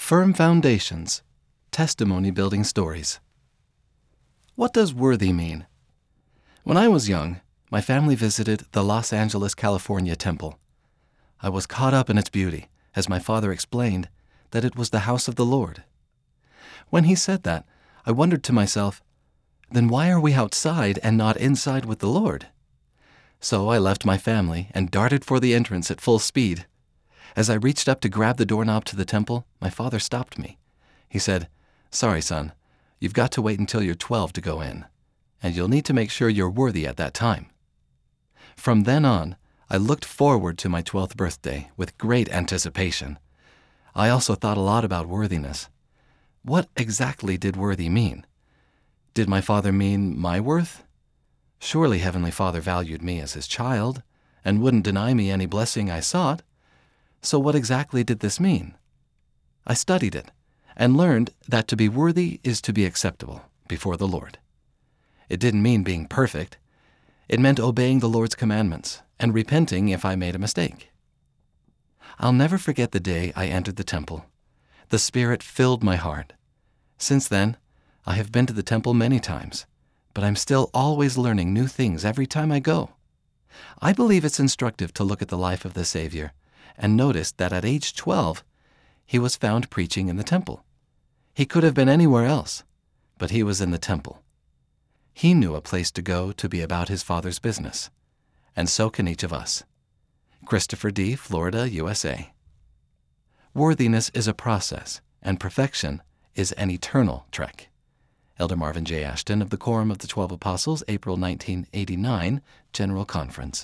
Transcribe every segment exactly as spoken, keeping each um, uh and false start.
Firm Foundations, Testimony Building Stories. What does worthy mean? When I was young, my family visited the Los Angeles, California temple. I was caught up in its beauty, as my father explained that it was the house of the Lord. When he said that, I wondered to myself, then why are we outside and not inside with the Lord? So I left my family and darted for the entrance at full speed. As I reached up to grab the doorknob to the temple, my father stopped me. He said, "Sorry, son, you've got to wait until you're twelve to go in, and you'll need to make sure you're worthy at that time." From then on, I looked forward to my twelfth birthday with great anticipation. I also thought a lot about worthiness. What exactly did worthy mean? Did my father mean my worth? Surely Heavenly Father valued me as his child and wouldn't deny me any blessing I sought. So what exactly did this mean? I studied it and learned that to be worthy is to be acceptable before the Lord. It didn't mean being perfect. It meant obeying the Lord's commandments and repenting if I made a mistake. I'll never forget the day I entered the temple. The Spirit filled my heart. Since then, I have been to the temple many times, but I'm still always learning new things every time I go. I believe it's instructive to look at the life of the Savior and notice that at age twelve, he was found preaching in the temple. He could have been anywhere else, but he was in the temple. He knew a place to go to be about his Father's business, and so can each of us. Christopher D., Florida, U S A. Worthiness is a process, and perfection is an eternal trek. Elder Marvin J. Ashton of the Quorum of the Twelve Apostles, April nineteen eighty-nine, General Conference.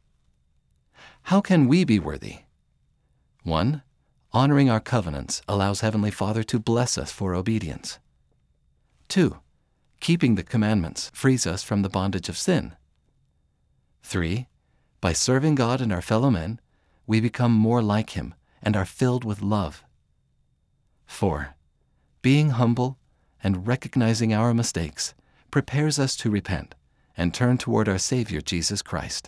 How can we be worthy? One, honoring our covenants allows Heavenly Father to bless us for obedience. Two, keeping the commandments frees us from the bondage of sin. Three, by serving God and our fellow men, we become more like Him and are filled with love. Four, being humble and recognizing our mistakes prepares us to repent and turn toward our Savior, Jesus Christ.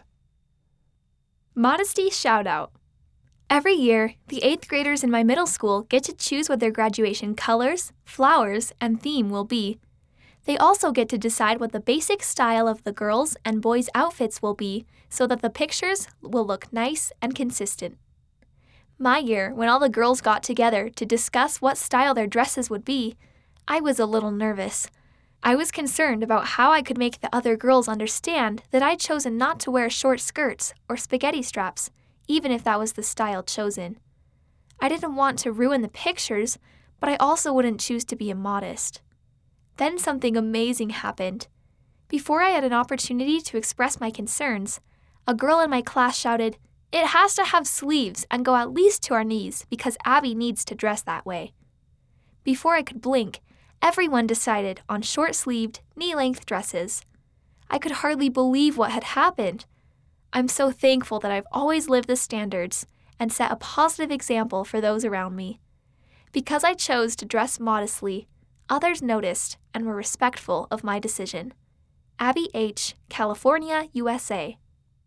Modesty Shout-Out. Every year, the eighth graders in my middle school get to choose what their graduation colors, flowers, and theme will be. They also get to decide what the basic style of the girls' and boys' outfits will be so that the pictures will look nice and consistent. My year, when all the girls got together to discuss what style their dresses would be, I was a little nervous. I was concerned about how I could make the other girls understand that I'd chosen not to wear short skirts or spaghetti straps, even if that was the style chosen. I didn't want to ruin the pictures, but I also wouldn't choose to be immodest. Then something amazing happened. Before I had an opportunity to express my concerns, a girl in my class shouted, "It has to have sleeves and go at least to our knees because Abby needs to dress that way." Before I could blink, everyone decided on short-sleeved, knee-length dresses. I could hardly believe what had happened. I'm so thankful that I've always lived the standards and set a positive example for those around me. Because I chose to dress modestly, others noticed and were respectful of my decision. Abby H., California, U S A.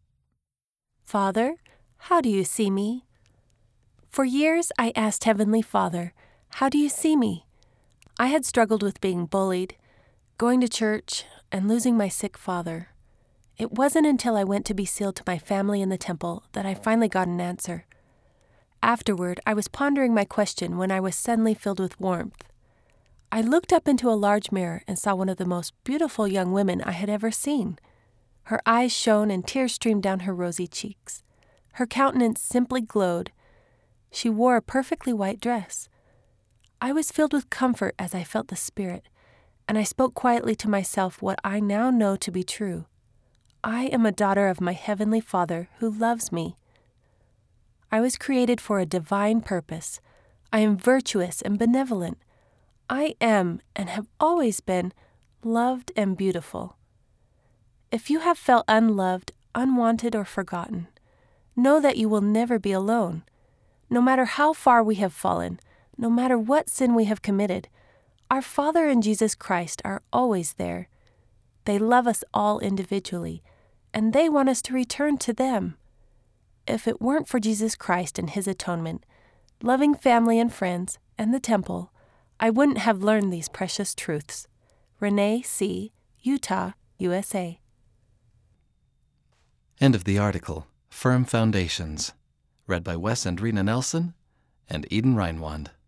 Father, how do you see me? For years I asked Heavenly Father, how do you see me? I had struggled with being bullied, going to church, and losing my sick father. It wasn't until I went to be sealed to my family in the temple that I finally got an answer. Afterward, I was pondering my question when I was suddenly filled with warmth. I looked up into a large mirror and saw one of the most beautiful young women I had ever seen. Her eyes shone and tears streamed down her rosy cheeks. Her countenance simply glowed. She wore a perfectly white dress. I was filled with comfort as I felt the Spirit, and I spoke quietly to myself what I now know to be true. I am a daughter of my Heavenly Father who loves me. I was created for a divine purpose. I am virtuous and benevolent. I am, and have always been, loved and beautiful. If you have felt unloved, unwanted, or forgotten, know that you will never be alone. No matter how far we have fallen, no matter what sin we have committed, our Father and Jesus Christ are always there. They love us all individually, and they want us to return to them. If it weren't for Jesus Christ and His atonement, loving family and friends, and the temple, I wouldn't have learned these precious truths. Renee C., Utah, U S A. End of the article. Firm Foundations. Read by Wes and Rena Nelson and Eden Reinwand.